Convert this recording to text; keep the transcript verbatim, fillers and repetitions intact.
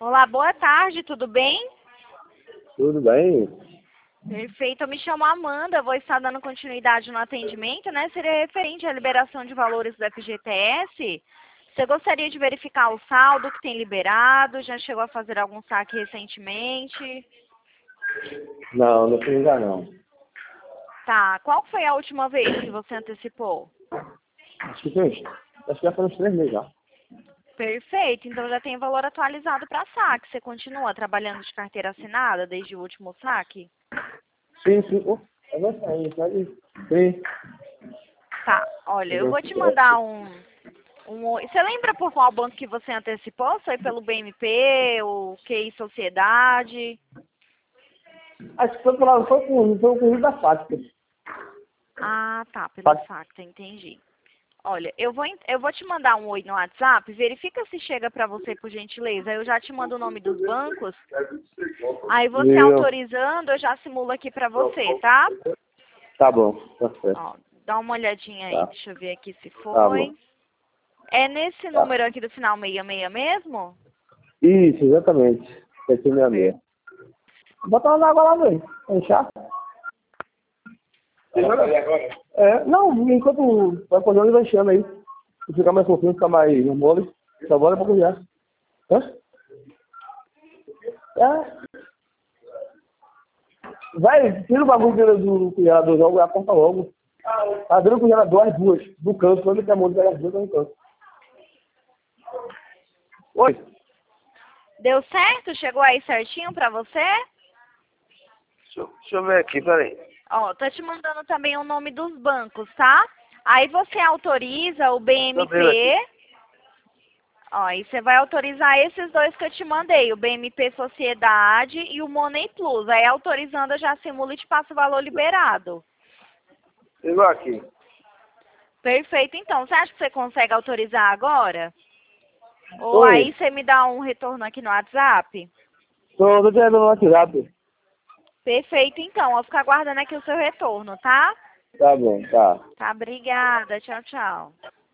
Olá, boa tarde, tudo bem? Tudo bem? Perfeito, eu me chamo Amanda, vou estar dando continuidade no atendimento, né? Seria referente à liberação de valores do F G T S. Você gostaria de verificar o saldo que tem liberado? Já chegou a fazer algum saque recentemente? Não, não fiz ainda não. Tá, qual foi a última vez que você antecipou? Acho que tem, acho que já foram uns três meses já. Perfeito, então já tem valor atualizado para saque. Você continua trabalhando de carteira assinada desde o último saque? Sim, sim. Oh, eu vou sair, sabe? Sim. Tá, olha, eu vou te mandar um... um você lembra por qual banco que você antecipou? Foi pelo B M P, o Q I Sociedade? Acho que foi pela, foi com, foi com o da Fátima. Ah, tá, pelo Facta, entendi. Olha, eu vou, en- eu vou te mandar um oi no WhatsApp, verifica se chega para você, por gentileza. Eu já te mando o nome dos bancos. Aí você Viu? autorizando, eu já simulo aqui para você, tá? Tá bom, tá certo. Ó, dá uma olhadinha aí, Tá, deixa eu ver aqui se tá bom. foi. É nesse Tá. número aqui do final seiscentos e sessenta mesmo? Isso, exatamente. Esse é minha meia. Bota uma água lá, velho. Fechar? É, não, enquanto vai fazendo, vai enchendo aí. Se ficar mais fofinho, ficar mais mole, só bora pra cozinhar. Hã? É. Vai, tira o bagulho do, do congelador logo e aponta logo. Tá dando congelador as duas, do canto, quando ele tem a mão de pegar as duas, tá no canto. Oi? Deu certo? Chegou aí certinho pra você? Deixa eu, deixa eu ver aqui, peraí. Ó, tô te mandando também o nome dos bancos, tá? Aí você autoriza o Deixa eu ver B M P. aqui. Ó, aí você vai autorizar esses dois que eu te mandei, o B M P Sociedade e o Money Plus. Aí autorizando eu já simula e te passo o valor liberado. Chegou aqui. Perfeito, então. Você acha que você consegue autorizar agora? Ou aí Oi. você me dá um retorno aqui no WhatsApp? Tô, tô te no WhatsApp. Perfeito, então. Eu vou ficar aguardando aqui o seu retorno, tá? Tá bom, tá. Tá, obrigada. Tchau, tchau.